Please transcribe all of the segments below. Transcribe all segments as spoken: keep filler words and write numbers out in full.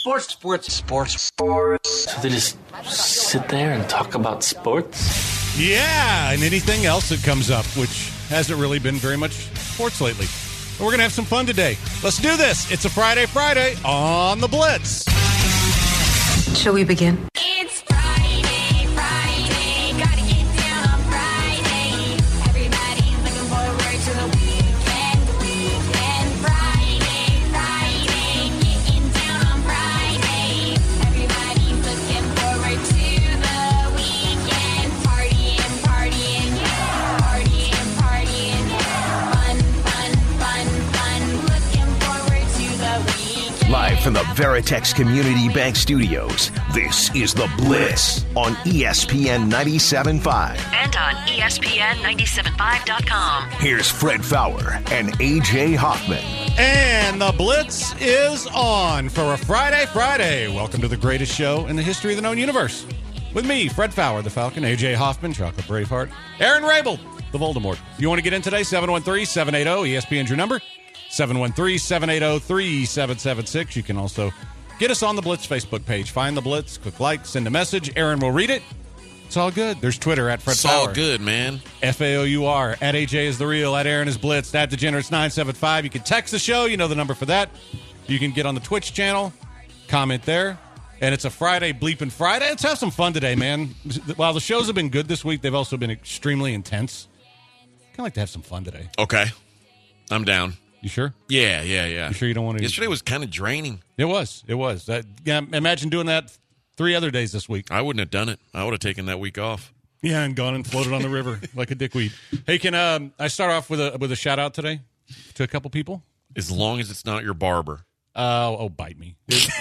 Sports, sports, sports, sports. So they just sit there and talk about sports? Yeah, and anything else that comes up, which hasn't really been very much sports lately. But we're going to have some fun today. Let's do this. It's a Friday Friday on the Blitz. Shall we begin? It's Friday, Friday, gotta get down on Friday. Everybody's looking forward to the weekend, weekend. Friday, Friday, getting down on Friday. Everybody's looking forward to the weekend. Partying, partying, partying, partying. Fun, fun, fun, fun. Looking forward to the weekend. Live from the Veritex Community Bank Studios, this is The Blitz on E S P N ninety-seven point five. And on E S P N ninety-seven point five dot com. Here's Fred Fowler and A J Hoffman. And the Blitz is on for a Friday Friday. Welcome to the greatest show in the history of the known universe. With me, Fred Fowler, the Falcon, A J Hoffman, Chocolate Braveheart, Aaron Rabel, the Voldemort. If you want to get in today, seven one three, seven eight zero, E S P N's your number. seven one three, seven eight zero, three seven seven six. You can also get us on the Blitz Facebook page. Find the Blitz, click like, send a message. Aaron will read it. It's all good. There's Twitter at Fred It's Fowler. all good, man. F A O U R. At A J is the real. At Aaron is Blitz. At Degenerates nine seven five. You can text the show. You know the number for that. You can get on the Twitch channel. Comment there. And it's a Friday Bleeping Friday. Let's have some fun today, man. While the shows have been good this week, they've also been extremely intense. Kind of like to have some fun today. Okay. I'm down. You sure? Yeah, yeah, yeah. You sure you don't want to? Yesterday was kind of draining. It was. It was. That, yeah, imagine doing that three other days this week. I wouldn't have done it. I would have taken that week off. Yeah, and gone and floated on the river like a dickweed. Hey, can um, I start off with a with a shout out today to a couple people? As long as it's not your barber. Uh, oh, bite me.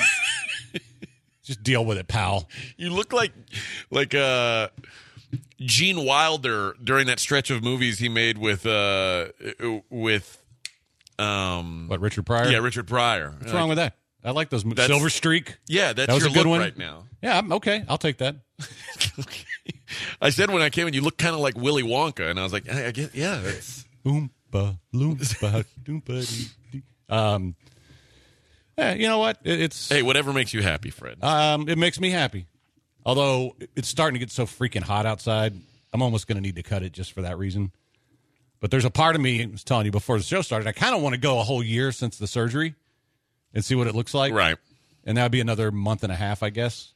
Just deal with it, pal. You look like like uh, Gene Wilder during that stretch of movies he made with uh, with um What, Richard Pryor? Yeah, Richard Pryor. What's wrong with that? I like those movies. That's- Silver Streak. Yeah, that's That was your a good look one. right now. Yeah, I'm okay. I'll take that. I said when I came in, you look kind of like Willy Wonka, and I was like, I, I get, yeah, that's Oompa, loompa, doompa, dee, dee. Um, yeah, you know what? It, it's hey, whatever makes you happy, Fred. um, it makes me happy. Although it's starting to get so freaking hot outside, I'm almost going to need to cut it just for that reason. But there's a part of me, I was telling you before the show started, I kind of want to go a whole year since the surgery and see what it looks like. Right. And that would be another month and a half, I guess.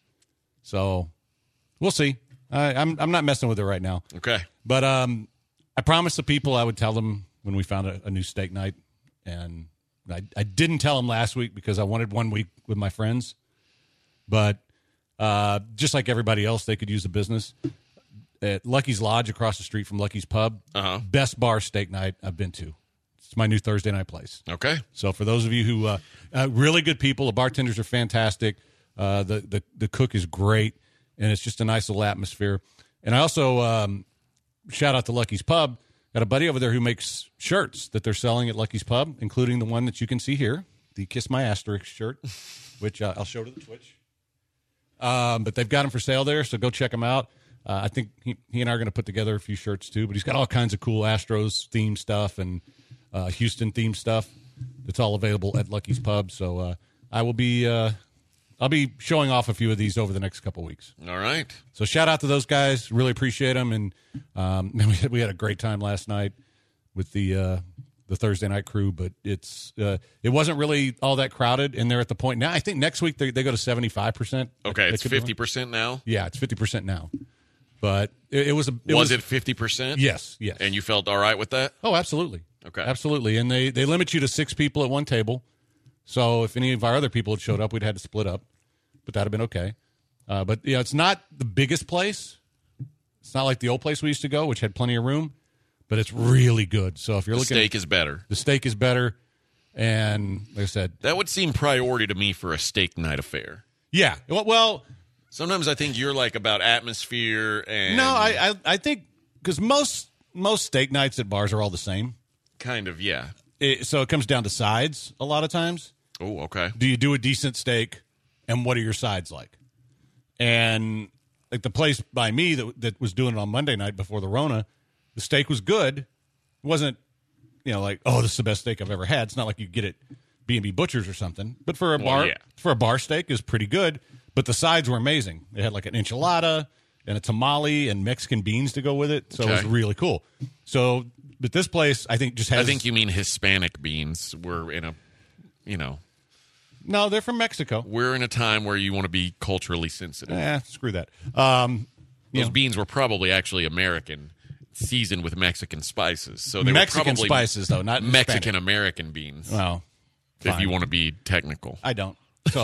So we'll see. I, I'm I'm not messing with it right now. Okay. But um, I promised the people I would tell them when we found a, a new steak night. And I, I didn't tell them last week because I wanted one week with my friends. But uh, just like everybody else, they could use the business. At Lucky's Lodge across the street from Lucky's Pub, Uh-huh. best bar steak night I've been to. It's my new Thursday night place. Okay. So for those of you who, uh, uh, really good people, the bartenders are fantastic. Uh, the, the, the cook is great, and it's just a nice little atmosphere. And I also um, shout out to Lucky's Pub. Got a buddy over there who makes shirts that they're selling at Lucky's Pub, including the one that you can see here, the Kiss My Asterisk shirt, which uh, I'll show to the Twitch. Um, but they've got them for sale there, so go check them out. Uh, I think he, he and I are going to put together a few shirts too, but he's got all kinds of cool Astros themed stuff and uh, Houston themed stuff. It's all available at Lucky's Pub. So uh, I will be uh, I'll be showing off a few of these over the next couple weeks. All right. So shout out to those guys. Really appreciate them. And um, we had, we had a great time last night with the uh, the Thursday night crew, but it's uh, it wasn't really all that crowded. And they're at the point now. I think next week they, they go to seventy-five percent. Okay, They it's could be fifty percent now? Yeah, it's fifty percent now. But it, it was a. It was, was it fifty percent? Yes, yes. And you felt all right with that? Oh, absolutely. Okay. Absolutely. And they, they limit you to six people at one table. So if any of our other people had showed up, we'd had to split up. But that would have been okay. Uh, but, you know, it's not the biggest place. It's not like the old place we used to go, which had plenty of room. But it's really good. So if you're The looking. steak is better. The steak is better. And like I said. That would seem priority to me for a steak night affair. Yeah. Well, well sometimes I think you're like about atmosphere and. No, I, I, I think because most, most steak nights at bars are all the same. Kind of, yeah. It, so it comes down to sides a lot of times. Oh, okay. Do you do a decent steak, and what are your sides like? And like the place by me that that was doing it on Monday night before the Rona, the steak was good. It wasn't, you know, like, oh, this is the best steak I've ever had. It's not like you get it B and B Butchers or something. But for a Well, bar yeah. for a bar steak is pretty good. But the sides were amazing. They had like an enchilada and a tamale and Mexican beans to go with it. So it was Okay. really cool. So, but this place, I think, just has. I think you mean Hispanic beans. We're in a, you know, no, they're from Mexico. we're in a time where you want to be culturally sensitive. Eh, screw that. Um, you Those know, beans were probably actually American, seasoned with Mexican spices. So they Mexican were probably spices, though, not Hispanic. Mexican American beans. Well, if fine. you want to be technical. I don't. So,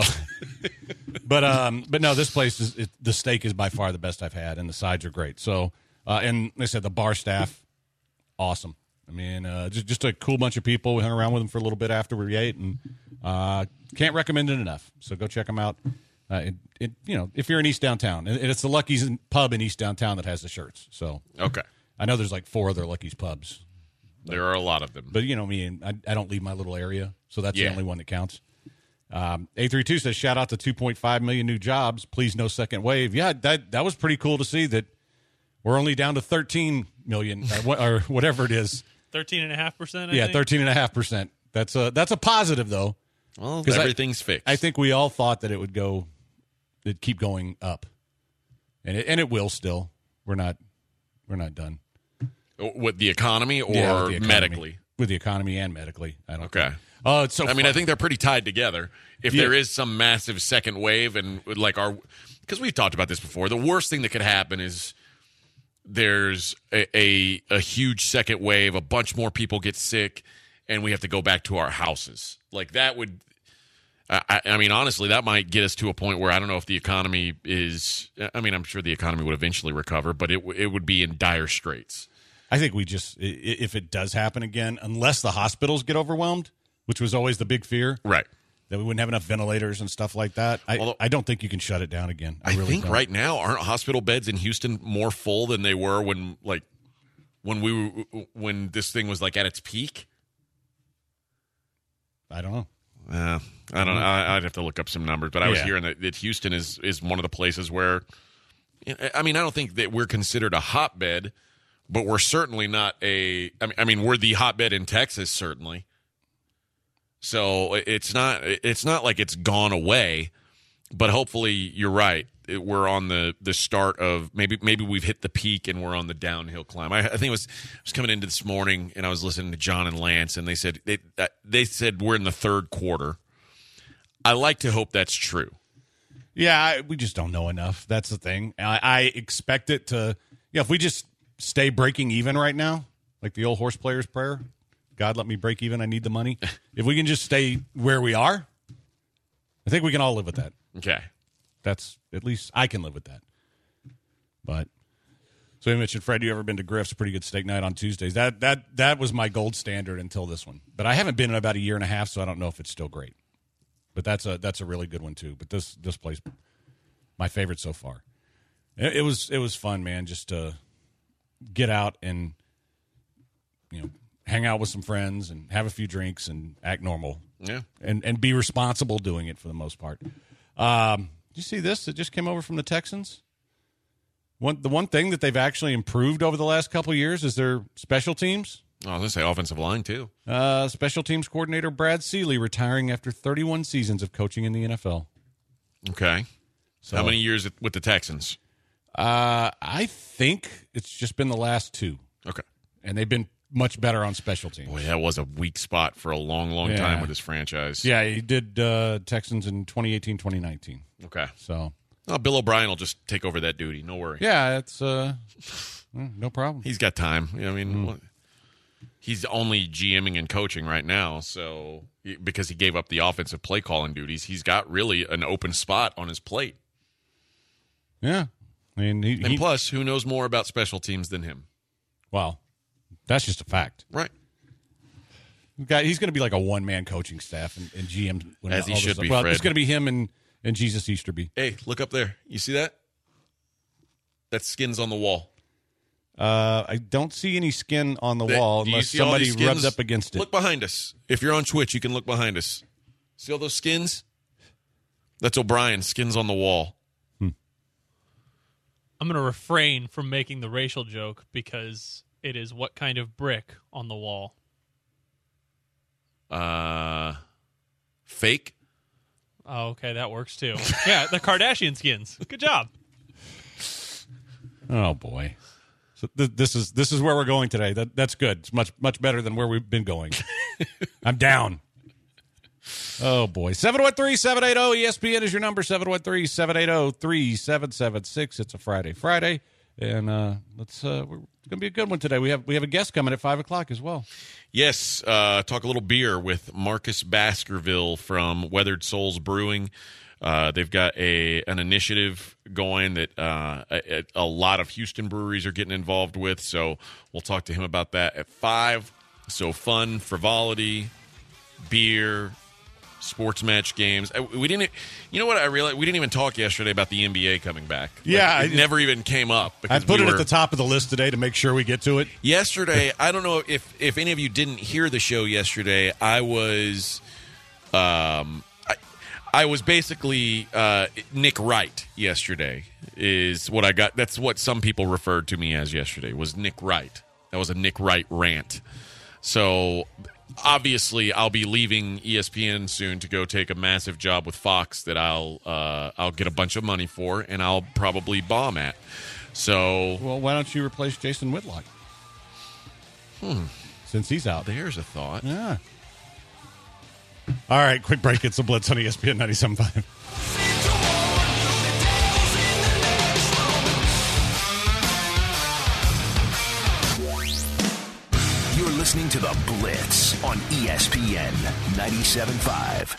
but um, but no, this place is it, the steak is by far the best I've had, and the sides are great. So, uh, and like I said, the bar staff, awesome. I mean, uh, just just a cool bunch of people. We hung around with them for a little bit after we ate, and uh, can't recommend it enough. So go check them out. Uh, it, it, you know, if you're in East Downtown, and it's the Lucky's pub in East Downtown that has the shirts. So Okay. I know there's like four other Lucky's pubs, There are a lot of them. but you know me, and I, I don't leave my little area, so that's Yeah. the only one that counts. Um, A thirty-two says, shout out to two point five million new jobs. Please no second wave. Yeah, that that was pretty cool to see that we're only down to thirteen million or, wha- or whatever it is. thirteen and a half percent. Yeah, thirteen and a half percent. That's a that's a positive though. Well, 'Cause I- everything's fixed. I think we all thought that it would go, it'd keep going up, and it and it will still. We're not we're not done. With the economy or Yeah, with the economy. medically? With the economy and medically. I don't. Okay. Oh, it's so. I mean, fun. I think they're pretty tied together. If Yeah. there is some massive second wave, and like our, because we've talked about this before, the worst thing that could happen is there's a, a a huge second wave, a bunch more people get sick, and we have to go back to our houses. Like that would, I, I I mean, honestly, that might get us to a point where I don't know if the economy is. I mean, I'm sure the economy would eventually recover, but it w- it would be in dire straits. I think we just, i- if it does happen again, unless the hospitals get overwhelmed, which was always the big fear, Right. that we wouldn't have enough ventilators and stuff like that. I, Although- I don't think you can shut it down again. I, I really think don't. right now aren't hospital beds in Houston more full than they were when like when we were, when this thing was like at its peak. I don't know. Uh, I don't know. I, I'd have to look up some numbers, but I was Yeah. hearing that, that Houston is is one of the places where, I mean, I don't think that we're considered a hotbed, but we're certainly not a. I mean, I mean, we're the hotbed in Texas, certainly. So it's not it's not like it's gone away, but hopefully you're right. It, we're on the, the start of maybe maybe we've hit the peak and we're on the downhill climb. I, I think it was I was coming into this morning and I was listening to John and Lance and they said they uh, they said we're in the third quarter. I like to hope that's true. Yeah, I, we just don't know enough. That's the thing. I, I expect it to. Yeah, if we just stay breaking even right now, like the old horse player's prayer, God let me break even. I need the money. If we can just stay where we are, I think we can all live with that. Okay. That's at least I can live with that. But so you mentioned, Fred, you ever been to Griff's? Pretty good steak night on Tuesdays. That that that was my gold standard until this one. But I haven't been in about a year and a half, so I don't know if it's still great. But that's a that's a really good one too. But this this place, my favorite so far. It, it was it was fun, man. Just to get out and you know hang out with some friends and have a few drinks and act normal. Yeah. And and be responsible doing it for the most part. Um, did you see this? It just came over from the Texans. One the one thing that they've actually improved over the last couple of years is their special teams. Oh, I was going to say offensive line, too. Uh, special teams coordinator Brad Seeley retiring after thirty-one seasons of coaching in the N F L. Okay. So, How many years with the Texans? Uh, I think it's just been the last two, Okay. and they've been much better on special teams. Boy, that was a weak spot for a long, long Yeah. time with this franchise. Yeah, he did uh, Texans in twenty eighteen, twenty nineteen. Okay. So, Oh, Bill O'Brien will just take over that duty. No worry. yeah, it's uh, no problem. He's got time. I mean, what- he's only GMing and coaching right now, so because he gave up the offensive play calling duties, he's got really an open spot on his plate. Yeah, I mean, he, And he plus, who knows more about special teams than him? well, that's just a fact. Right. Guy, he's going to be like a one-man coaching staff and, and G M. When As he all this should stuff- be, Well, Fred. it's going to be him and, and Jesus Easterby. Hey, look up there. You see that? That skin's on the wall. Uh, I don't see any skin on the That- wall do you unless see all somebody these skins? rubs up against it. Look behind us. If you're on Twitch, you can look behind us. See all those skins? That's O'Brien. Skins on the wall. I'm going to refrain from making the racial joke because it is what kind of brick on the wall. Uh, Fake? Oh, okay, that works too. Yeah, the Kardashian skins. Good job. Oh boy. So th- this is this is where we're going today. That that's good. It's much much better than where we've been going. I'm down. Oh boy. seven one three, seven eight zero E S P N is your number. seven one three, seven eight zero, three seven seven six. It's a Friday Friday. And uh, let's uh, we're, it's gonna be a good one today. We have we have a guest coming at five o'clock as well. Yes, uh, talk a little beer with Marcus Baskerville from Weathered Souls Brewing. Uh, they've got a an initiative going that uh, a, a lot of Houston breweries are getting involved with, so we'll talk to him about that at five. So fun, frivolity, beer, sports match games. Uh, We didn't, you know what I realized? We didn't even talk yesterday about the N B A coming back. Like, Yeah, it I- never even came up. I because put we it were- at the top of the list today to make sure we get to it. Yesterday, I don't know if if any of you didn't hear the show yesterday. I was, um, I, I was basically uh, Nick Wright. Yesterday is what I got. That's what some people referred to me as yesterday. Was Nick Wright. That was a Nick Wright rant. So obviously, I'll be leaving E S P N soon to go take a massive job with Fox that I'll uh, I'll get a bunch of money for, and I'll probably bomb at. So Well, why don't you replace Jason Whitlock? Hmm. Since he's out. there's a thought. Yeah. All right, quick break. It's the Blitz on E S P N ninety-seven point five. You're listening to The Blitz on E S P N ninety-seven point five.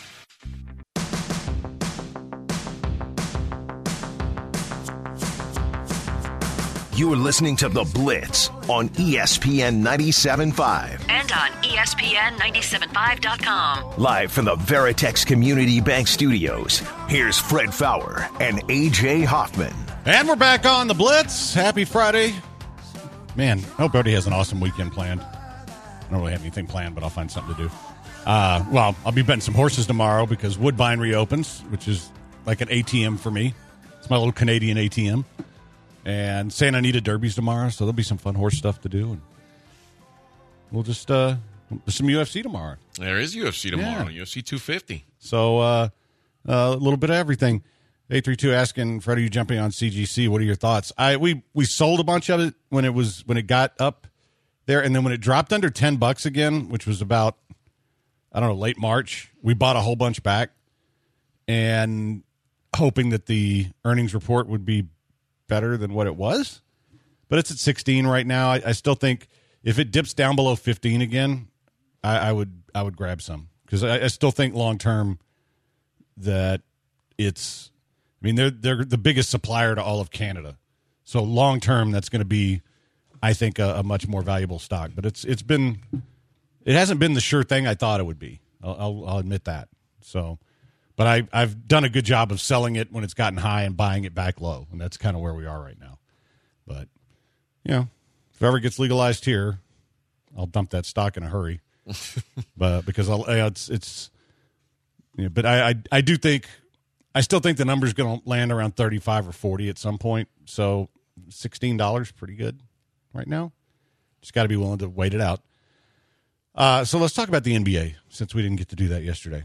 You're listening to The Blitz on E S P N ninety-seven point five. And on E S P N ninety-seven five dot com. Live from the Veritex Community Bank Studios, here's Fred Fowler and A J Hoffman. And we're back on the Blitz. Happy Friday. Man, I hope everybody has an awesome weekend planned. I don't really have anything planned, but I'll find something to do. Uh, well, I'll be betting some horses tomorrow because Woodbine reopens, which is like an A T M for me. It's my little Canadian A T M. And Santa Anita Derby's tomorrow, so there'll be some fun horse stuff to do. And we'll just, uh, there's some U F C tomorrow. There is U F C tomorrow. Yeah. U F C two fifty. So uh, uh, a little bit of everything. eight three two asking, Fred, are you jumping on C G C? What are your thoughts? I we we sold a bunch of it when it was when it got up there, and then when it dropped under ten bucks again, which was about I don't know late March, we bought a whole bunch back, and hoping that the earnings report would be better than what it was. But it's at sixteen right now. I, I still think if it dips down below fifteen again, I, I would I would grab some because I, I still think long term that it's. I mean, they're they're the biggest supplier to all of Canada, so long term, that's going to be, I think, a, a much more valuable stock. But it's it's been, it hasn't been the sure thing I thought it would be. I'll I'll, I'll admit that. So, but I I've done a good job of selling it when it's gotten high and buying it back low, and that's kind of where we are right now. But you know, if it ever gets legalized here, I'll dump that stock in a hurry. But because I'll it's it's, you know, but I I, I do think. I still think the number's going to land around thirty-five or forty at some point. So sixteen dollars, pretty good right now. Just got to be willing to wait it out. Uh, so let's talk about the N B A since we didn't get to do that yesterday.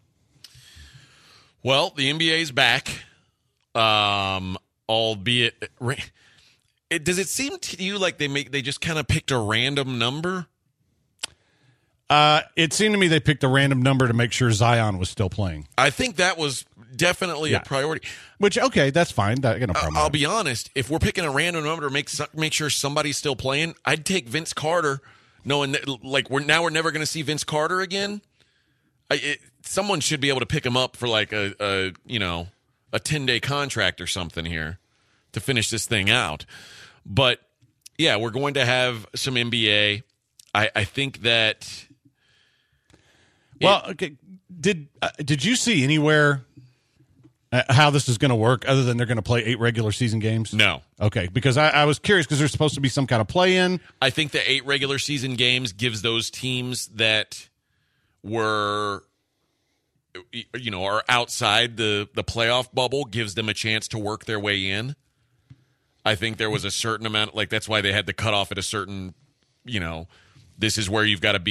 Well, the N B A is back, um, albeit. It, does it seem to you like they make they just kind of picked a random number? Uh, it seemed to me they picked a random number to make sure Zion was still playing. I think that was definitely Yeah. a priority. Which, okay, that's fine. That, I got no problem I'll with be honest. If we're picking a random number to make so- make sure somebody's still playing, I'd take Vince Carter, knowing that like we're now we're never going to see Vince Carter again. I, it, someone should be able to pick him up for like a, a you know a ten day contract or something here to finish this thing out. But yeah, we're going to have some N B A. I, I think that. Well, okay. Did uh, did you see anywhere uh, how this is going to work other than they're going to play eight regular season games? No. Okay, because I, I was curious because there's supposed to be some kind of play-in. I think the eight regular season games gives those teams that were, you know, are outside the, the playoff bubble, gives them a chance to work their way in. I think there was a certain amount, like that's why they had the cutoff at a certain, you know, this is where you've got to be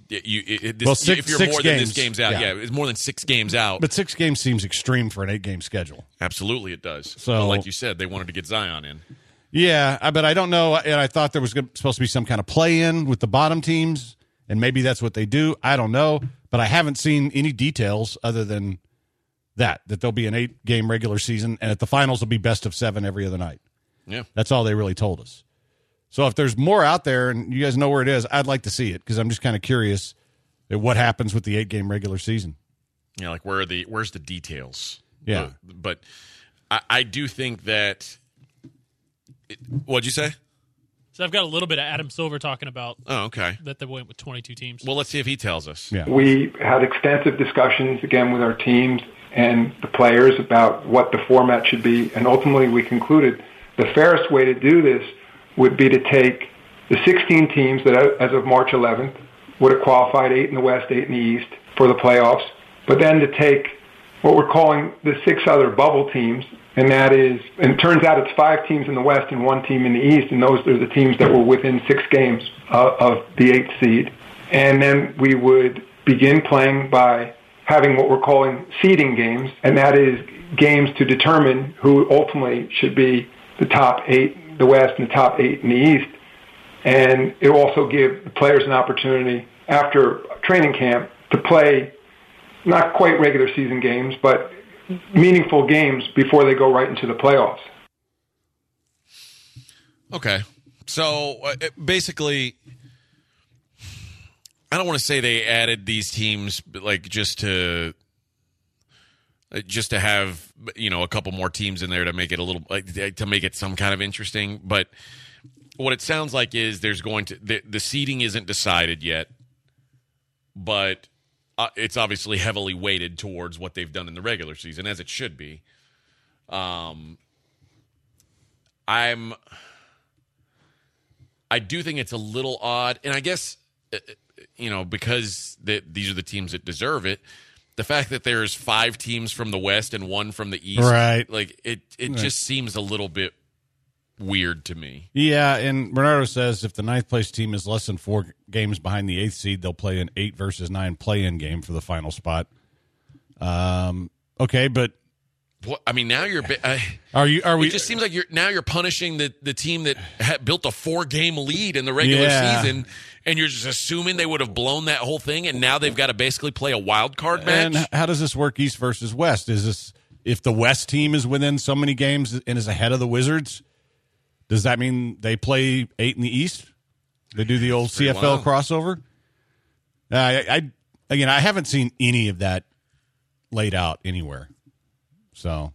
it, you, it, it- this, Well, six- if you're six more than games. this game's out, Yeah. yeah. it's more than six games out. But six games seems extreme for an eight-game schedule. Absolutely, it does. So- But like you said, they wanted to get Zion in. Yeah, I- but I don't know. And I thought there was gonna- supposed to be some kind of play-in with the bottom teams, and maybe that's what they do. I don't know, but I haven't seen any details other than that, that there'll be an eight-game regular season, and at the finals will be best of seven every other night. Yeah. That's all they really told us. So if there's more out there and you guys know where it is, I'd like to see it because I'm just kind of curious at what happens with the eight-game regular season. Yeah, like where are the where's the details? Yeah. But, but I, I do think that. It, what'd you say? So I've got a little bit of Adam Silver talking about Oh, okay. that they went with twenty-two teams. Well, let's see if he tells us. Yeah. We had extensive discussions again with our teams and the players about what the format should be, and ultimately we concluded the fairest way to do this would be to take the sixteen teams that, as of March eleventh, would have qualified, eight in the West, eight in the East, for the playoffs, but then to take what we're calling the six other bubble teams, and that is, and it turns out it's five teams in the West and one team in the East, and those are the teams that were within six games uh, of the eighth seed. And then we would begin playing by having what we're calling seeding games, and that is games to determine who ultimately should be the top eight in the West and the top eight in the East. And it will also give the players an opportunity after training camp to play not quite regular season games, but meaningful games before they go right into the playoffs. Okay. So uh, it- basically, I don't want to say they added these teams but like just to uh, just to have, you know, a couple more teams in there to make it a little like to make it some kind of interesting, but what it sounds like is there's going to the, the seeding isn't decided yet, but uh, it's obviously heavily weighted towards what they've done in the regular season, as it should be. Um, I'm, I do think it's a little odd, and I guess uh, you know because the, these are the teams that deserve it. The fact that there's five teams from the West and one from the East, Right. Like it, it Right. just seems a little bit weird to me. Yeah, and Bernardo says if the ninth place team is less than four games behind the eighth seed, they'll play an eight versus nine play-in game for the final spot. Um, okay, but What, I mean, now you're. I, are you? Are we? it just seems like you're now you're punishing the, the team that had built a four game lead in the regular Yeah. season, and you're just assuming they would have blown that whole thing, and now they've got to basically play a wild card match. And how does this work, East versus West? Is this if the West team is within so many games and is ahead of the Wizards? Does that mean they play eight in the East? They do the old C F L wild. crossover. Uh, I, I again, I haven't seen any of that laid out anywhere. So,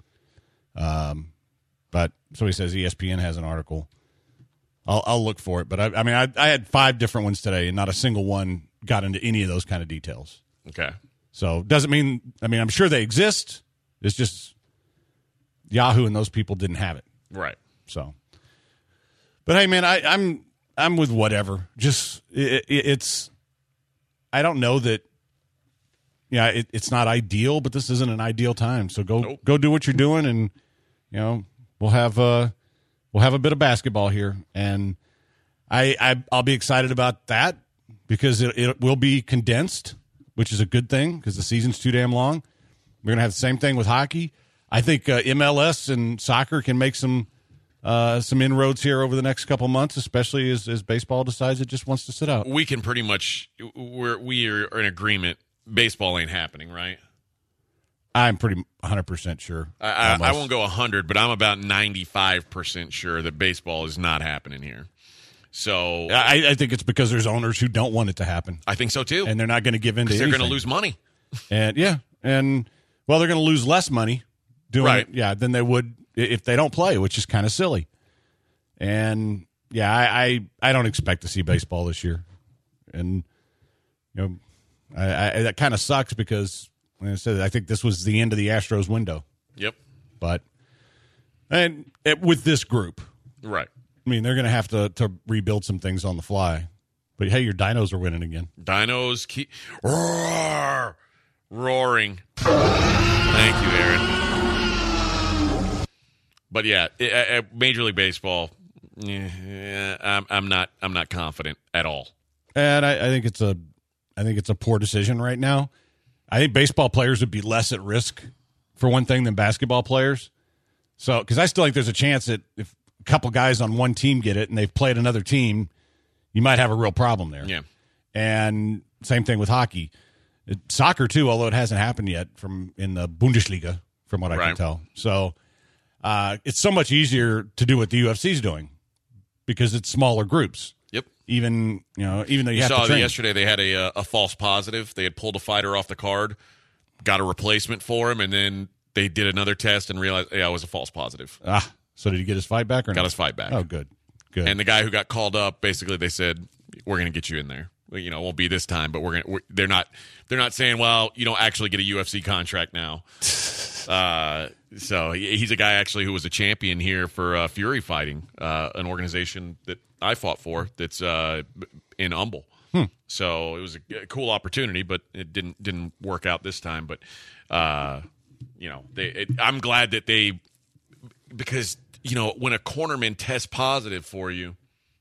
um, but somebody says E S P N has an article. I'll, I'll look for it. But I, I mean, I, I had five different ones today, and not a single one got into any of those kind of details. Okay. So doesn't mean. I mean, I'm sure they exist. It's just Yahoo and those people didn't have it. Right. So, but hey, man, I, I'm I'm with whatever. Just it, it, it's. I don't know that. Yeah, it, it's not ideal, but this isn't an ideal time. So go Nope. go do what you're doing, and you know we'll have uh we'll have a bit of basketball here, and I, I I'll be excited about that because it, it will be condensed, which is a good thing because the season's too damn long. We're gonna have the same thing with hockey. I think uh, M L S and soccer can make some uh, some inroads here over the next couple months, especially as, as baseball decides it just wants to sit out. We can pretty much we're we are in agreement. Baseball ain't happening, right? I'm pretty one hundred percent sure. I, I, I Almost. won't go one hundred, but I'm about ninety-five percent sure that baseball is not happening here. So I, I think it's because there's owners who don't want it to happen, I think so too. and they're not going to give in to Because they're anything. going to lose money. And yeah, and well, they're going to lose less money doing Right. it, yeah, than they would i- if they don't play, which is kind of silly. And yeah, I, I I don't expect to see baseball this year, and you know, I, I that kind of sucks because, like I said, I think this was the end of the Astros window. Yep. But and it, with this group, Right. I mean, they're going to have to to rebuild some things on the fly. But hey, your Dinos are winning again. Dinos keep roar, roaring. Thank you, Aaron. But yeah, i- i- Major League Baseball. Yeah, I'm, I'm not. I'm not confident at all. And I, I think it's a I think it's a poor decision right now. I think baseball players would be less at risk for one thing than basketball players. So, because I still think there's a chance that if a couple guys on one team get it and they've played another team, you might have a real problem there. Yeah. And same thing with hockey. It, soccer, too, although it hasn't happened yet from in the Bundesliga, from what I Right. can tell. So uh, it's so much easier to do what the U F C is doing because it's smaller groups. Yep. Even, you know, even though you, You have saw to train. yesterday they had a uh, a false positive. They had pulled a fighter off the card, got a replacement for him, and then they did another test and realized, yeah, it was a false positive. Ah, so did he get his fight back or Got not? his fight back. Oh, good. Good. And the guy who got called up, basically, they said, "We're going to get you in there. Well, you know, it won't be this time, but we're going. We're, they're not. They're not saying, well, you don't actually get a U F C contract now." uh, so he, he's a guy actually who was a champion here for uh, Fury Fighting, uh, an organization that I fought for. That's uh, in Humble. Hmm. So it was a cool opportunity, but it didn't didn't work out this time. But uh, you know, they. It, I'm glad that they because you know when a cornerman tests positive for you.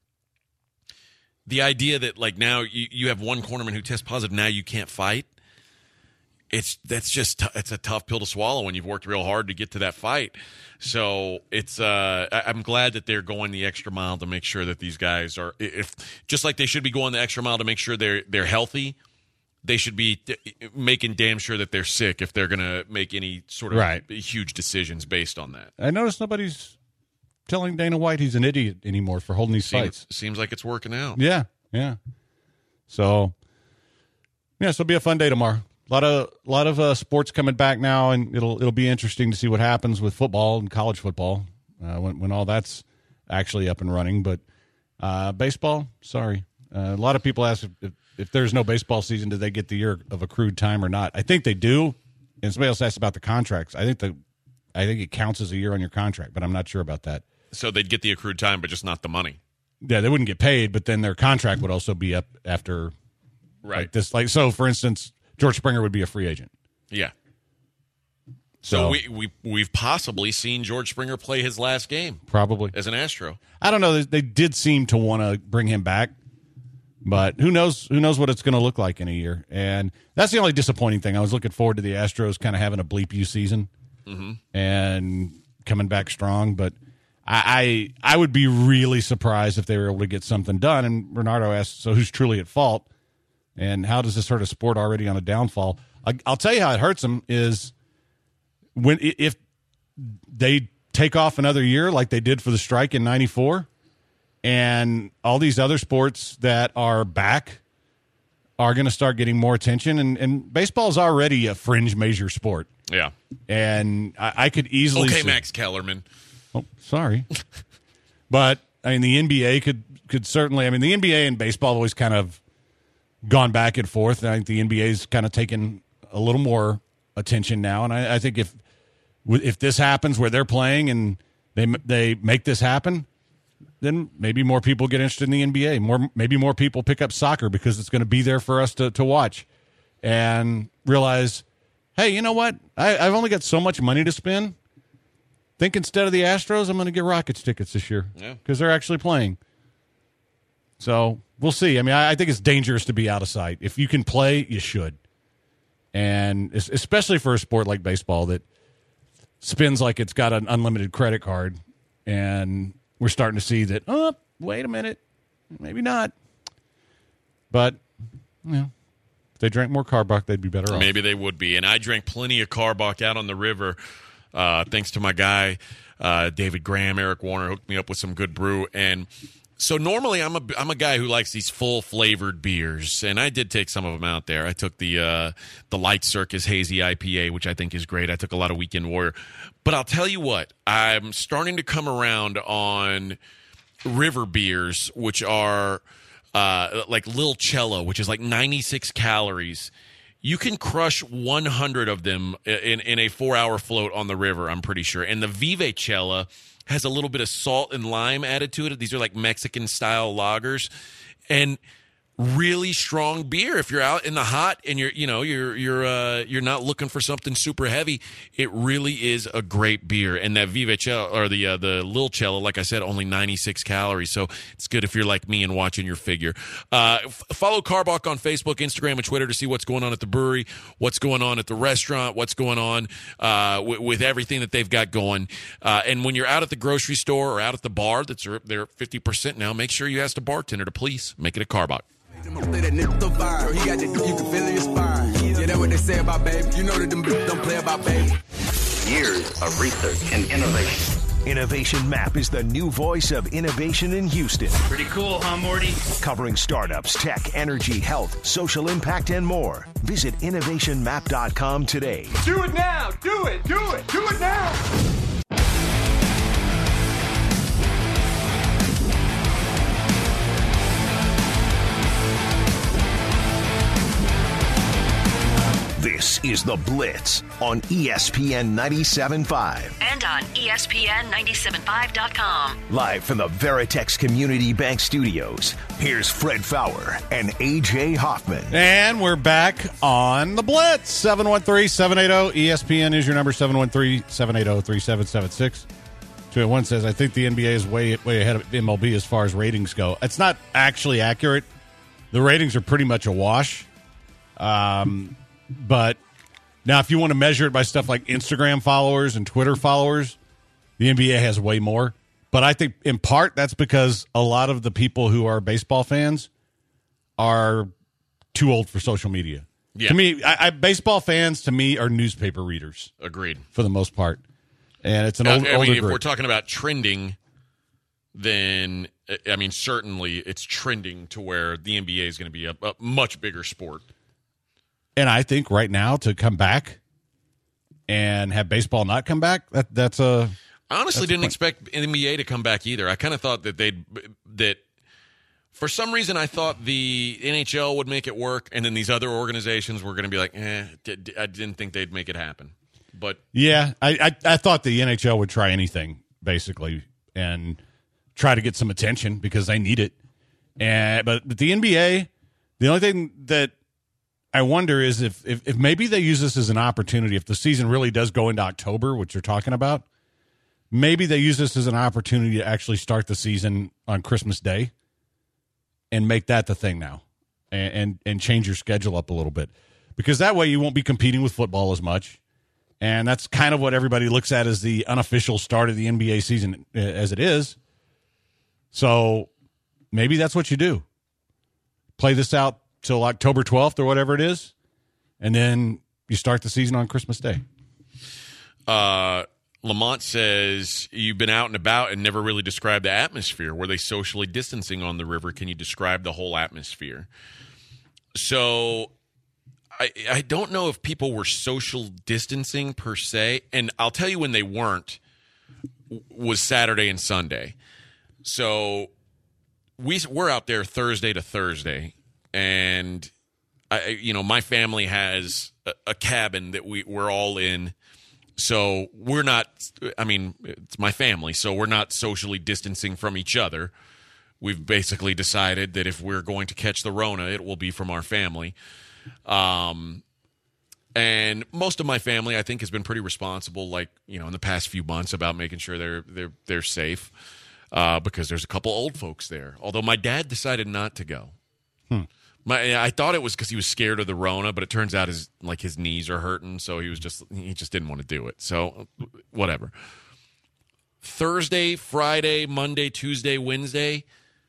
The idea that like now you, you have one cornerman who tests positive, now you can't fight. It's that's just t- it's a tough pill to swallow when you've worked real hard to get to that fight. So it's uh, I- I'm glad that they're going the extra mile to make sure that these guys are if just like they should be going the extra mile to make sure they're they're healthy. They should be t- making damn sure that they're sick if they're going to make any sort of Right. huge decisions based on that. I noticed nobody's telling Dana White he's an idiot anymore for holding these Seems, fights. seems like it's working out. Yeah, yeah. So, yeah, so it'll be a fun day tomorrow. A lot of a lot of uh, sports coming back now, and it'll it'll be interesting to see what happens with football and college football uh, when when all that's actually up and running. But uh, baseball, sorry, uh, a lot of people ask if, if, if there's no baseball season, do they get the year of accrued time or not? I think they do. And somebody else asked about the contracts. I think the I think it counts as a year on your contract, but I'm not sure about that. So they'd get the accrued time, but just not the money. Yeah, they wouldn't get paid, but then their contract would also be up after Right. like this. Like so, for instance, George Springer would be a free agent. Yeah. So, So we, we, we've possibly seen George Springer play his last game probably, as an Astro. I don't know. They, they did seem to want to bring him back, but who knows? Who knows what it's going to look like in a year? And that's the only disappointing thing. I was looking forward to the Astros kind of having a bleep you season Mm-hmm. and coming back strong, but I, I I would be really surprised if they were able to get something done. And Bernardo asked, so who's truly at fault? And how does this hurt a sport already on a downfall? I, I'll tell you how it hurts them is when if they take off another year like they did for the strike in ninety-four, and all these other sports that are back are going to start getting more attention. And, and baseball is already a fringe major sport. Yeah. And I, I could easily Okay, see- Max Kellerman. Oh, sorry. But I mean, the N B A could could certainly. I mean, the N B A and baseball have always kind of gone back and forth. And I think the N B A is kind of taken a little more attention now. And I, I think if if this happens where they're playing and they they make this happen, then maybe more people get interested in the N B A. More maybe more people pick up soccer because it's going to be there for us to to watch and realize, hey, you know what? I, I've only got so much money to spend. Think instead of the Astros, I'm going to get Rockets tickets this year Yeah. because they're actually playing. So we'll see. I mean, I, I think it's dangerous to be out of sight. If you can play, you should. And es- especially for a sport like baseball that spins like it's got an unlimited credit card. And we're starting to see that, oh, wait a minute. Maybe not. But, you know, if they drank more Carbuck, they'd be better off. Maybe they would be. And I drank plenty of Carbuck out on the river, uh, thanks to my guy, uh, David Graham. Eric Warner hooked me up with some good brew. And so normally I'm a, I'm a guy who likes these full-flavored beers, and I did take some of them out there. I took the uh, the Light Circus Hazy I P A, which I think is great. I took a lot of Weekend Warrior. But I'll tell you what, I'm starting to come around on river beers, which are uh, like Lil Cello, which is like ninety-six calories. You can crush one hundred of them in, in a four-hour float on the river, I'm pretty sure. And the Vive Cella has a little bit of salt and lime added to it. These are like Mexican-style lagers. And really strong beer. If you're out in the hot and you're, you know, you're you're uh, you're not looking for something super heavy, it really is a great beer. And that Vivacello or the uh, the Lil Cello, like I said, only ninety-six calories, so it's good if you're like me and watching your figure. Uh, f- follow Carbach on Facebook, Instagram, and Twitter to see what's going on at the brewery, what's going on at the restaurant, what's going on uh, w- with everything that they've got going. Uh, and when you're out at the grocery store or out at the bar, that's they're fifty percent now. Make sure you ask the bartender to please make it a Carbach. He got that, you can feel it in your spine. Yeah, that's what they say about baby. You know that them don't play about baby. Years of research and innovation. Innovation Map is the new voice of innovation in Houston. Pretty cool, huh, Morty? Covering startups, tech, energy, health, social impact, and more. Visit innovation map dot com today. Do it now! Do it! Do it! Do it now! This is The Blitz on E S P N ninety-seven point five. And on E S P N ninety-seven point five dot com. Live from the Veritex Community Bank Studios, here's Fred Fowler and A J Hoffman. And we're back on The Blitz. seven one three, seven eight zero, E S P N is your number, seven one three, seven eight zero, three seven seven six. two eight one says, I think the N B A is way, way ahead of M L B as far as ratings go. It's not actually accurate. The ratings are pretty much a wash. Um... But now, if you want to measure it by stuff like Instagram followers and Twitter followers, the N B A has way more. But I think in part that's because a lot of the people who are baseball fans are too old for social media. Yeah. To me, I, I, baseball fans, to me, are newspaper readers. Agreed. For the most part. And it's an Uh, old, I older mean, if group. we're talking about trending, then, I mean, certainly it's trending to where the N B A is going to be a, a much bigger sport. And I think right now to come back and have baseball not come back, that that's a. I honestly didn't expect N B A to come back either. I kind of thought that they'd that for some reason I thought the N H L would make it work, and then these other organizations were going to be like, eh. D- d- I didn't think they'd make it happen. But yeah, I, I I thought the N H L would try anything basically and try to get some attention because they need it. And but, but the N B A, the only thing that I wonder is if, if if maybe they use this as an opportunity. If the season really does go into October, which you're talking about, maybe they use this as an opportunity to actually start the season on Christmas Day and make that the thing now and, and, and change your schedule up a little bit. Because that way you won't be competing with football as much. And that's kind of what everybody looks at as the unofficial start of the N B A season as it is. So maybe that's what you do. Play this out till October twelfth or whatever it is, and then you start the season on Christmas Day. Uh, Lamont says, you've been out and about and never really described the atmosphere. Were they socially distancing on the river? Can you describe the whole atmosphere? So I, I don't know if people were social distancing per se, and I'll tell you when they weren't was Saturday and Sunday. So we, we're out there Thursday to Thursday. And, I, you know, my family has a, a cabin that we, we're all in. So we're not, I mean, it's my family, so we're not socially distancing from each other. We've basically decided that if we're going to catch the Rona, it will be from our family. Um, and most of my family, I think, has been pretty responsible, like, you know, in the past few months about making sure they're they're they're safe uh, because there's a couple old folks there. Although my dad decided not to go. Hmm. My, I thought it was because he was scared of the Rona, but it turns out his like his knees are hurting, so he was just he just didn't want to do it. So whatever. Thursday, Friday, Monday, Tuesday, Wednesday,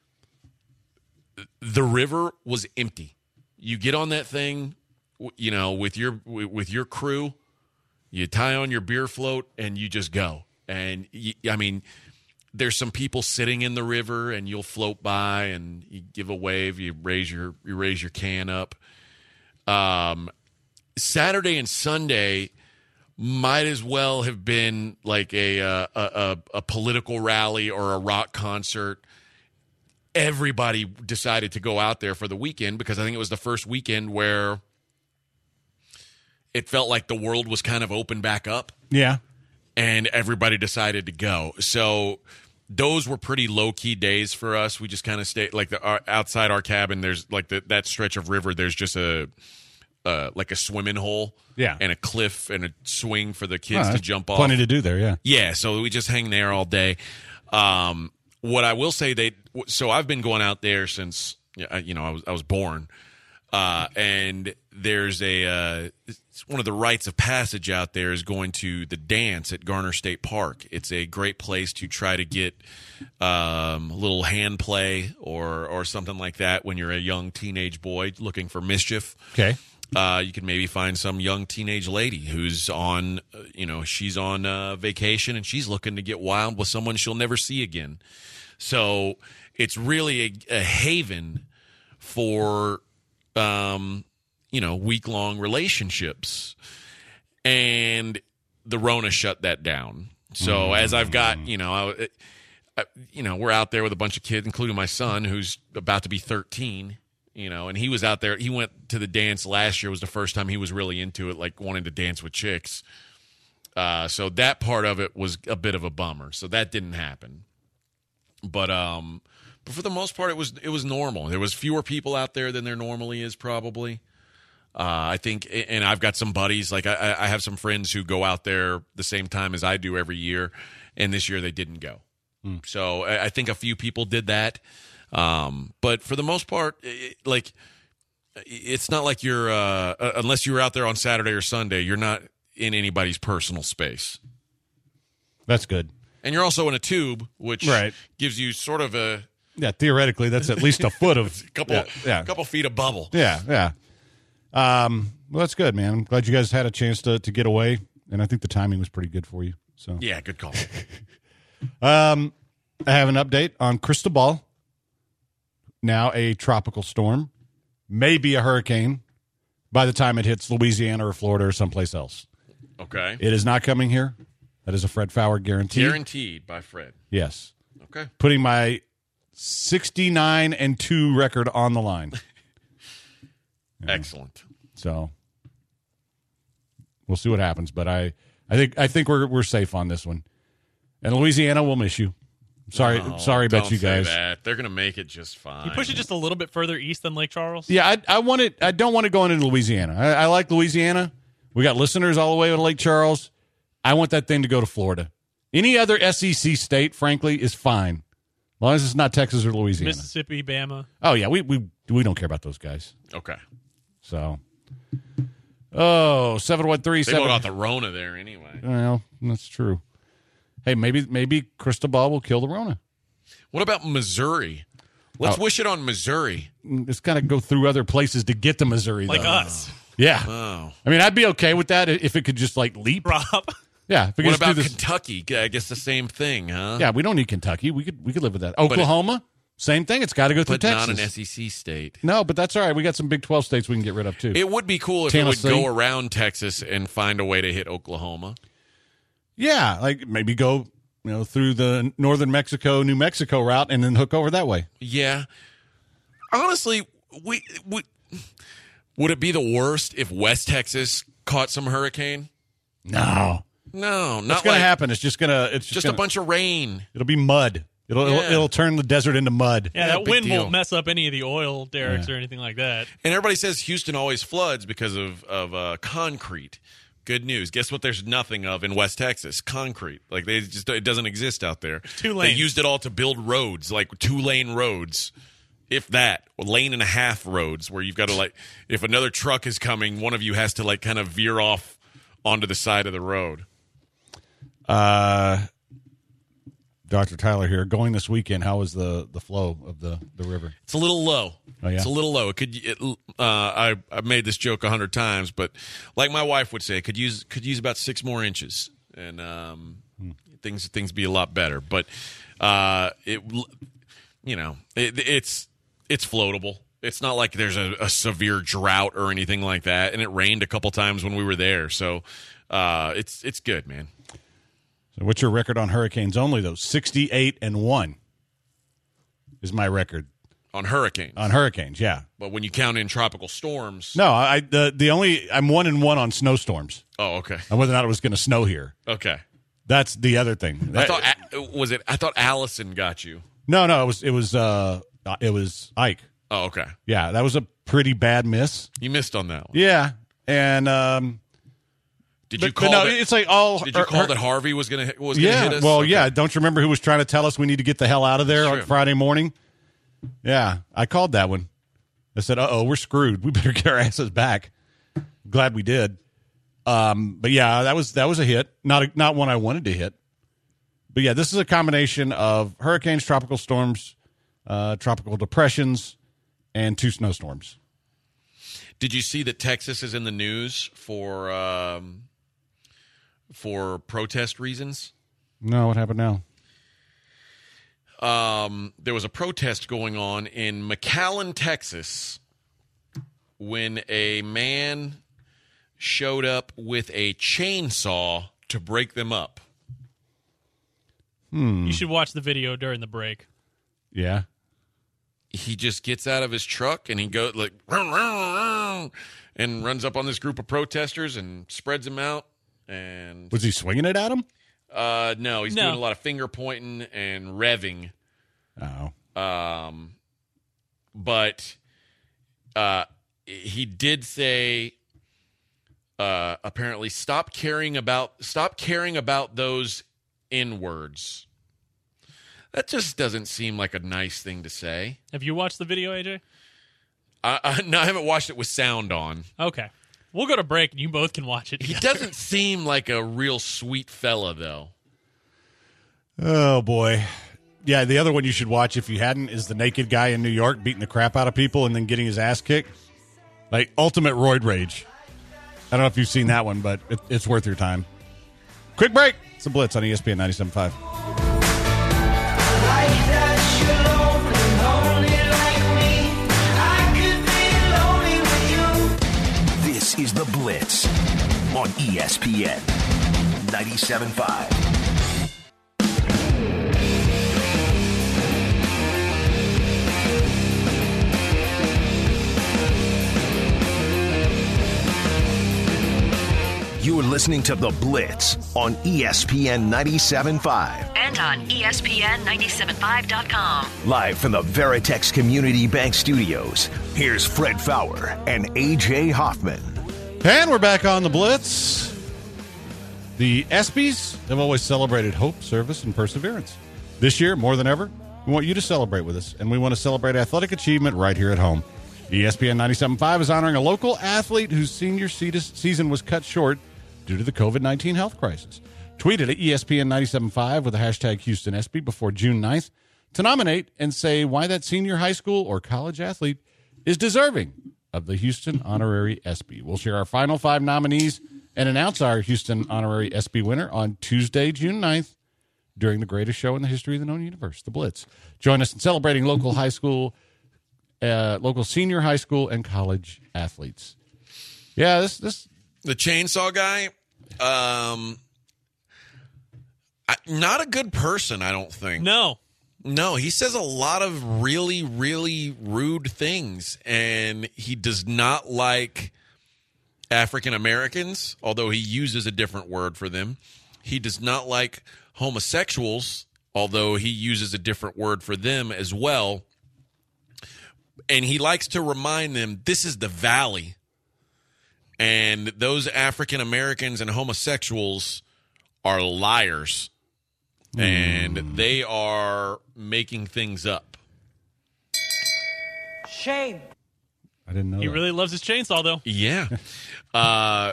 the river was empty. You get on that thing, you know, with your with your crew, you tie on your beer float, and you just go. And you, I mean. There's some people sitting in the river, and you'll float by, and you give a wave. You raise your you raise your can up. Um, Saturday and Sunday might as well have been like a, uh, a a a political rally or a rock concert. Everybody decided to go out there for the weekend because I think it was the first weekend where it felt like the world was kind of open back up. Yeah. And everybody decided to go. So those were pretty low key days for us. We just kind of stayed like the our, outside our cabin. There's like the, that stretch of river. There's just a uh, like a swimming hole, Yeah. and a cliff and a swing for the Oh, kids to that's jump off. Plenty to do there, yeah. Yeah, so we just hang there all day. Um, what I will say, they so I've been going out there since you know I was I was born, uh, and there's a uh, it's one of the rites of passage out there is going to the dance at Garner State Park. It's a great place to try to get um, a little hand play or or something like that when you're a young teenage boy looking for mischief. Okay. Uh, you can maybe find some young teenage lady who's on, uh, you know, she's on uh, vacation and she's looking to get wild with someone she'll never see again. So it's really a, a haven for, um, you know, week-long relationships. And the Rona shut that down. So as I've got, you know, I, I, you know, we're out there with a bunch of kids, including my son, who's about to be thirteen. You know, and he was out there. He went to the dance last year. Was the first time he was really into it, like wanting to dance with chicks. Uh, so that part of it was a bit of a bummer. So that didn't happen. But um, but for the most part, it was it was normal. There was fewer people out there than there normally is, probably. Uh, I think, and I've got some buddies. Like I, I have some friends who go out there the same time as I do every year, and this year they didn't go. Hmm. So I, I think a few people did that. Um, but for the most part, it, like, it's not like you're, uh, unless you're out there on Saturday or Sunday, you're not in anybody's personal space. That's good. And you're also in a tube, which Right. gives you sort of a Yeah, theoretically, that's at least a foot of couple, yeah, yeah. couple feet of bubble. Yeah, yeah. Um, well, that's good, man. I'm glad you guys had a chance to, to get away, and I think the timing was pretty good for you. So Yeah, good call. um, I have an update on Cristobal. Now a tropical storm, maybe a hurricane by the time it hits Louisiana or Florida or someplace else. Okay. It is not coming here. That is a Fred Fowler guarantee. Guaranteed by Fred. Yes. Okay. Putting my sixty-nine and two record on the line. Yeah. Excellent. So we'll see what happens, but I, I think I think we're we're safe on this one. And Louisiana will miss you. Sorry, Oh, sorry about don't you say guys. that. They're going to make it just fine. You push it just a little bit further east than Lake Charles? Yeah, I, I want it. I don't want it going into Louisiana. I, I like Louisiana. We got listeners all the way to Lake Charles. I want that thing to go to Florida. Any other S E C state, frankly, is fine, as long as it's not Texas or Louisiana. Mississippi, Bama. Oh yeah, we we we don't care about those guys. Okay. So, oh seven one three They seven. got the Rona there anyway. Well, that's true. Hey, maybe maybe Cristobal will kill the Rona. What about Missouri? Let's Oh. wish it on Missouri. It's got to go through other places to get to Missouri, Like though. us. Yeah. Oh. I mean, I'd be okay with that if it could just like leap. Rob. Yeah. If it could What just do about this. Kentucky? I guess the same thing, huh? Yeah, we don't need Kentucky. We could we could live with that. Oklahoma, same thing. It's got to go through But Texas. not an S E C state. No, but that's all right. We got some Big twelve states we can get rid of too. It would be cool if Tennessee. it would go around Texas and find a way to hit Oklahoma. Yeah, like maybe go you know through the northern Mexico, New Mexico route, and then hook over that way. Yeah. Honestly, we, we would it be the worst if West Texas caught some hurricane? No, No, what's not going like to happen? It's just gonna it's just, just gonna, a bunch of rain. It'll be mud. It'll, Yeah. it'll it'll turn the desert into mud. Yeah, Yeah, that big wind deal. won't mess up any of the oil derricks Yeah. or anything like that. And everybody says Houston always floods because of of uh, concrete. Good news. Guess what? There's nothing of in West Texas. Concrete. Like they just it doesn't exist out there. Two They lanes. used it all to build roads, like two lane roads, if that, a lane and a half roads, where you've got to like if another truck is coming, one of you has to like kind of veer off onto the side of the road. Uh, Doctor Tyler here. Going this weekend, how was the, the flow of the, the river? It's a little low. Oh, yeah? It's a little low. It could. It, uh, I I've made this joke a hundred times, but like my wife would say, it could use could use about six more inches, and um, Hmm. things things be a lot better. But uh, it, you know, it, it's it's floatable. It's not like there's a, a severe drought or anything like that, and it rained a couple times when we were there, so uh, it's it's good, man. So what's your record on hurricanes only, though? sixty-eight and one is my record. On hurricanes. On hurricanes, yeah. But when you count in tropical storms. No, I the the only I'm one and one on snowstorms. Oh, okay. On whether or not it was going to snow here. Okay. That's the other thing. I That- thought was it? I thought Allison got you. no, no, it was it was uh it was Ike. Oh, okay. Yeah, that was a pretty bad miss. You missed on that one. Yeah, and um, Did but- you call? but no, that, it's like all. Did you her- call her- that Harvey was gonna hit- was gonna Yeah, hit us? well, Okay. yeah. Don't you remember who was trying to tell us we need to get the hell out of there on Sure. Friday morning? Yeah, I called that one. I said, "Uh oh, we're screwed. We better get our asses back." Glad we did. Um, but yeah, that was that was a hit. Not a, not one I wanted to hit. But yeah, this is a combination of hurricanes, tropical storms, uh, tropical depressions, and two snowstorms. Did you see that Texas is in the news for um, for protest reasons? No, what happened now? Um, there was a protest going on in McAllen, Texas, when a man showed up with a chainsaw to break them up. Hmm. You should watch the video during the break. Yeah. He just gets out of his truck and he goes like "Row, row, row," and runs up on this group of protesters and spreads them out. And Was he swinging it at him? uh, no, he's No. doing a lot of finger pointing and revving. Oh. Um, but uh, he did say uh, apparently stop caring about stop caring about those N words. That just doesn't seem like a nice thing to say. Have you watched the video, A J? I, I, no, I haven't watched it with sound on. Okay. We'll go to break and you both can watch it He together. doesn't seem like a real sweet fella, though. Oh boy. Yeah, the other one you should watch if you hadn't is the naked guy in New York beating the crap out of people and then getting his ass kicked. Like ultimate roid rage. I don't know if you've seen that one, but it, it's worth your time. Quick break. It's the Blitz on E S P N ninety-seven point five. This is The Blitz on E S P N ninety-seven point five. You are listening to The Blitz on E S P N ninety-seven point five. And on E S P N ninety-seven point five dot com. Live from the Veritex Community Bank Studios, here's Fred Fowler and A J Hoffman. And we're back on the Blitz. The ESPYs have always celebrated hope, service, and perseverance. This year, more than ever, we want you to celebrate with us, and we want to celebrate athletic achievement right here at home. E S P N ninety-seven point five is honoring a local athlete whose senior se- season was cut short due to the covid nineteen health crisis. Tweet it at E S P N ninety-seven point five with the hashtag Houston ESPY before June ninth to nominate and say why that senior high school or college athlete is deserving of the Houston Honorary ESPY. We'll share our final five nominees and announce our Houston Honorary ESPY winner on Tuesday, June ninth, during the greatest show in the history of the known universe, The Blitz. Join us in celebrating local high school, uh, local senior high school and college athletes. Yeah, this this The chainsaw guy, um, I, not a good person, I don't think. No. No, he says a lot of really, really rude things, and he does not like African Americans, although he uses a different word for them. He does not like homosexuals, although he uses a different word for them as well. And he likes to remind them this is the Valley. And those African Americans and homosexuals are liars. Mm. And they are making things up. Shame. I didn't know He that. really loves his chainsaw, though. Yeah. uh,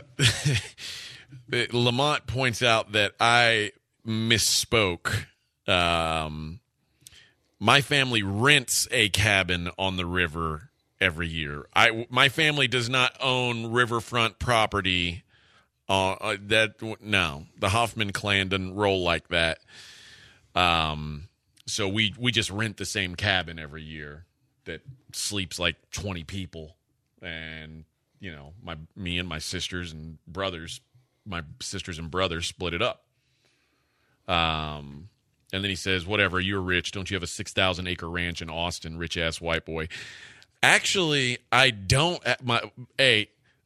Lamont points out that I misspoke. Um, my family rents a cabin on the river every year. I my family does not own riverfront property. Uh, uh, that no, the Hoffman clan doesn't roll like that. Um, so we we just rent the same cabin every year that sleeps like twenty people, and you know, my me and my sisters and brothers, my sisters and brothers split it up. Um, and then he says, "Whatever, you're rich. Don't you have a six thousand acre ranch in Austin, rich ass white boy?" Actually, I don't. At my a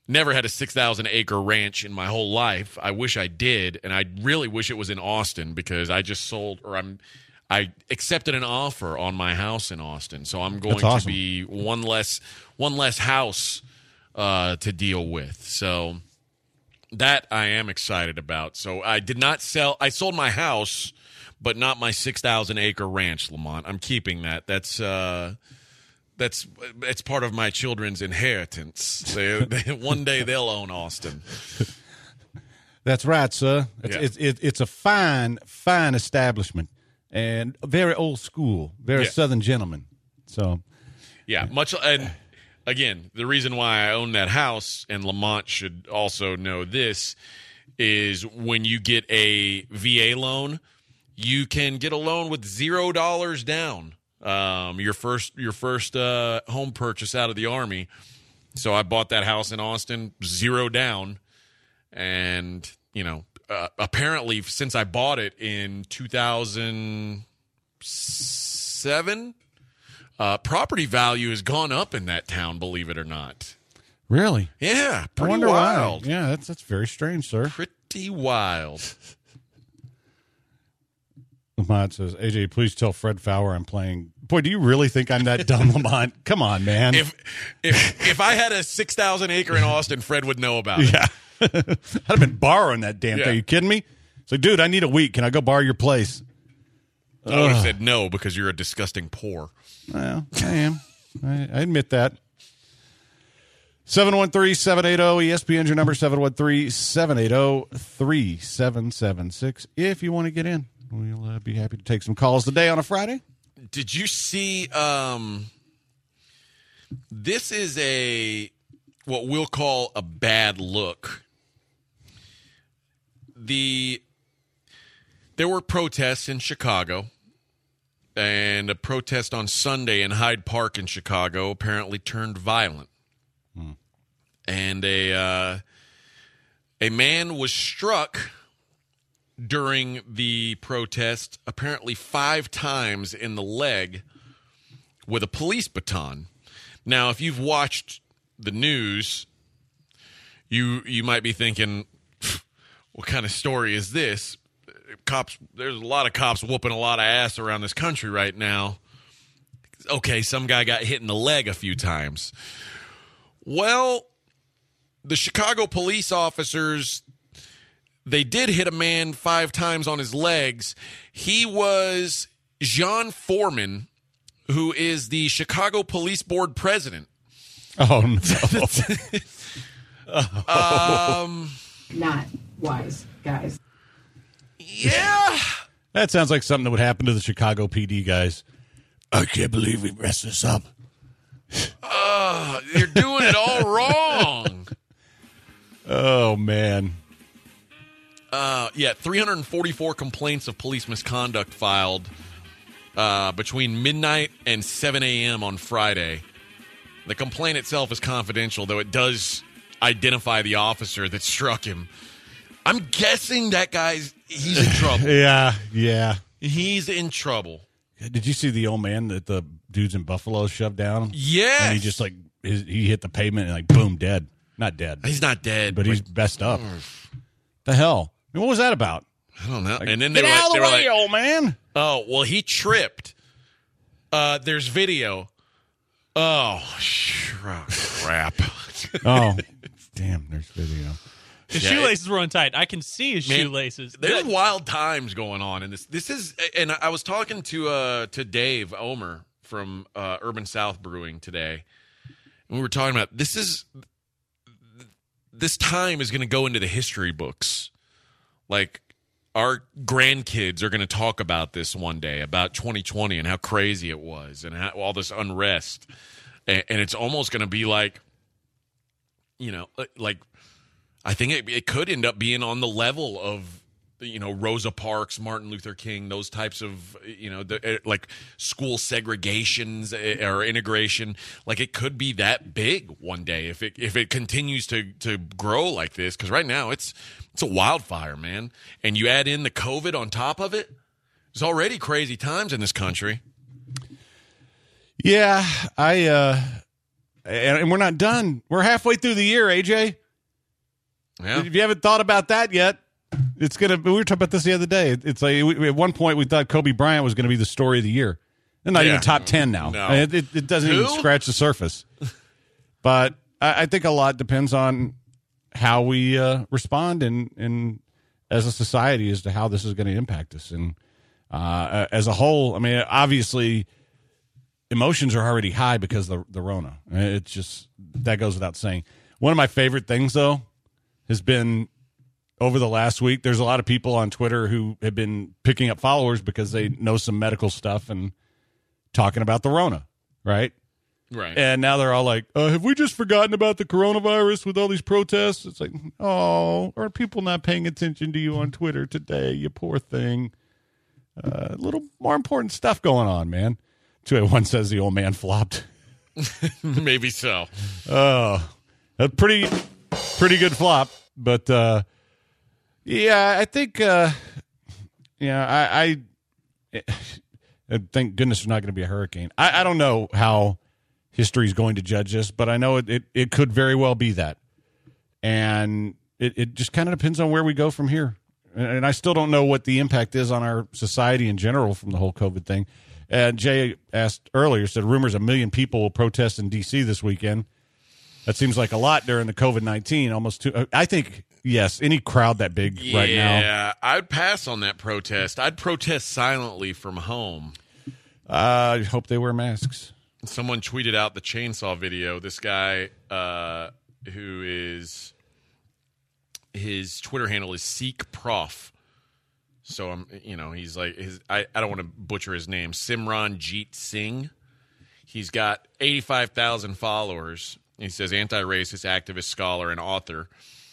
never had a six thousand acre ranch in my whole life. I wish I did, and I really wish it was in Austin because I just sold, or I'm, I accepted an offer on my house in Austin, so I'm going That's awesome. to be one less, one less house uh, to deal with. So that I am excited about. So I did not sell. I sold my house, but not my six thousand acre ranch, Lamont. I'm keeping that. That's. Uh, That's it's part of my children's inheritance. They, they, one day they'll own Austin. That's right, sir. It's, Yeah. it's, it, it's a fine, fine establishment and very old school, very Yeah. Southern gentleman. So, Yeah, much. And again, the reason why I own that house, and Lamont should also know this, is when you get a V A loan, you can get a loan with zero dollars down. Um, your first your first uh, home purchase out of the Army. So I bought that house in Austin, zero down, and you know, uh, apparently since I bought it in two thousand seven, uh, property value has gone up in that town. Believe it or not. really? Yeah, I pretty wonder wild. why. Yeah, that's that's very strange, sir. Pretty wild. Lamont says, A J, please tell Fred Fowler I'm playing. Boy, do you really think I'm that dumb, Lamont? Come on, man. If if if I had a six thousand acre in Austin, Fred would know about it. Yeah. I'd have been borrowing that damn Yeah. thing. Are you kidding me? It's like, dude, I need a week. Can I go borrow your place? I would have Ugh. said no because you're a disgusting poor. Well, I am. I, I admit that. seven one three, seven eight zero, E S P N's your number, seven one three, seven eight zero, three seven seven six. If you want to get in, we'll uh, be happy to take some calls today on a Friday. Did you see? Um, this is a what we'll call a bad look. The there were protests in Chicago, and a protest on Sunday in Hyde Park in Chicago apparently turned violent, Hmm. and a uh, a man was struck during the protest apparently five times in the leg with a police baton. Now, if you've watched the news, you you might be thinking, what kind of story is this? Cops, there's a lot of cops whooping a lot of ass around this country right now. Okay, some guy got hit in the leg a few times. Well, the Chicago police officers, they did hit a man five times on his legs. He was John Foreman, who is the Chicago Police Board president. Oh, no. Um, Not wise, guys. Yeah. That sounds like something that would happen to the Chicago P D guys. I can't believe we messed this up. Uh, you're doing it all wrong. Oh, man. Uh, yeah, three hundred forty-four complaints of police misconduct filed uh, between midnight and seven a.m. on Friday. The complaint itself is confidential, though it does identify the officer that struck him. I'm guessing that guy's he's in trouble. Yeah, yeah. He's in trouble. Did you see the old man that the dudes in Buffalo shoved down? Yes. And he just like, his, he hit the pavement and like, boom, dead. Not dead. He's not dead, But he's messed up. The hell? I mean, what was that about? I don't know. Like, and then they get were out like, of the they way, were like, old man. oh, well, he tripped. Uh, there's video. Oh, crap. Oh, damn, there's video. His Yeah, shoelaces were untied. I can see his Man, shoelaces. There's That- wild times going on in this. This is, and I was talking to uh, to Dave Omer from uh, Urban South Brewing today, and we were talking about this is this time is going to go into the history books. Like our grandkids are going to talk about this one day, about twenty twenty and how crazy it was, and how, all this unrest, and, and it's almost going to be like, you know, like. I think it, it could end up being on the level of, you know, Rosa Parks, Martin Luther King, those types of, you know, the, like school segregations or integration. Like it could be that big one day if it if it continues to to grow like this. Because right now it's it's a wildfire, man. And you add in the COVID on top of it. There's already crazy times in this country. Yeah, I uh, and, and we're not done. We're halfway through the year, A J. Yeah. If you haven't thought about that yet, it's gonna. We were talking about this the other day. It's like we, at one point we thought Kobe Bryant was going to be the story of the year. They're not Yeah. even top ten now. No. It, it, it doesn't Who? even scratch the surface. But I, I think a lot depends on how we uh, respond and and as a society as to how this is going to impact us. And uh, as a whole, I mean, obviously, emotions are already high because of the, the Rona. It's just, that goes without saying. One of my favorite things, though, has been over the last week, there's a lot of people on Twitter who have been picking up followers because they know some medical stuff and talking about the Rona, right? Right. And now they're all like, uh, have we just forgotten about the coronavirus with all these protests? It's like, oh, are people not paying attention to you on Twitter today, you poor thing? Uh, a little more important stuff going on, man. two eight one says the old man flopped. Maybe so. Oh, a pretty, pretty good flop. But, uh, yeah, I think, uh, yeah, I, I, I thank goodness there's not going to be a hurricane. I, I don't know how history is going to judge this, but I know it, it, it could very well be that. And it, it just kind of depends on where we go from here. And, and I still don't know what the impact is on our society in general from the whole COVID thing. And Jay asked earlier, said rumors a million people will protest in D C this weekend. That seems like a lot during the COVID nineteen, almost two. I think, yes, any crowd that big Yeah, right now. Yeah, I'd pass on that protest. I'd protest silently from home. I uh, hope they wear masks. Someone tweeted out the chainsaw video. This guy uh, who is, his Twitter handle is Seek Prof. So I'm, you know, he's like his. I, I don't want to butcher his name. Simran Jeet Singh. He's got eighty-five thousand followers. He says anti-racist activist, scholar, and author.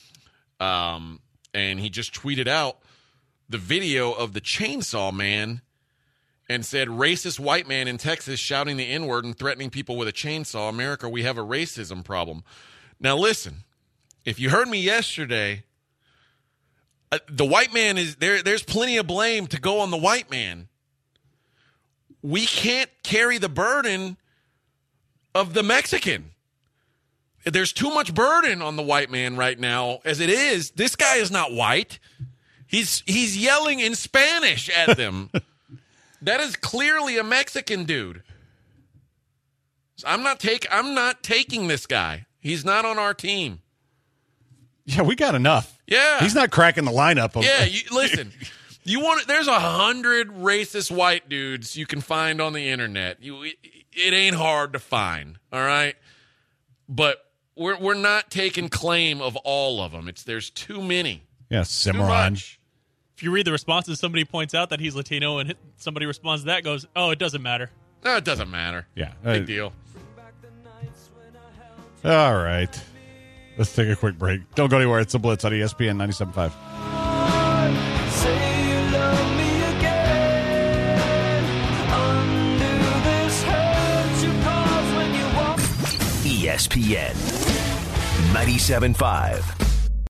Um, and he just tweeted out the video of the chainsaw man and said, racist white man in Texas shouting the N-word and threatening people with a chainsaw. America, we have a racism problem. Now, listen, if you heard me yesterday, uh, the white man is there. There's plenty of blame to go on the white man. We can't carry the burden of the Mexican. There's too much burden on the white man right now as it is. This guy is not white. He's he's yelling in Spanish at them. That is clearly a Mexican dude. I'm not take I'm not taking this guy. He's not on our team. Yeah, we got enough. Yeah. He's not cracking the lineup. Of- Yeah, you, listen. You want there's a hundred racist white dudes you can find on the internet. You it, it ain't hard to find, all right? But we're we're not taking claim of all of them. It's there's too many. Yeah, Cimarron. If you read the responses, somebody points out that he's Latino, and somebody responds to that, goes, "Oh, it doesn't matter." No, it doesn't matter. Yeah, big uh, deal. All right, let's take a quick break. Don't go anywhere. It's the Blitz on E S P N ninety-seven point five. E S P N ninety-seven point five.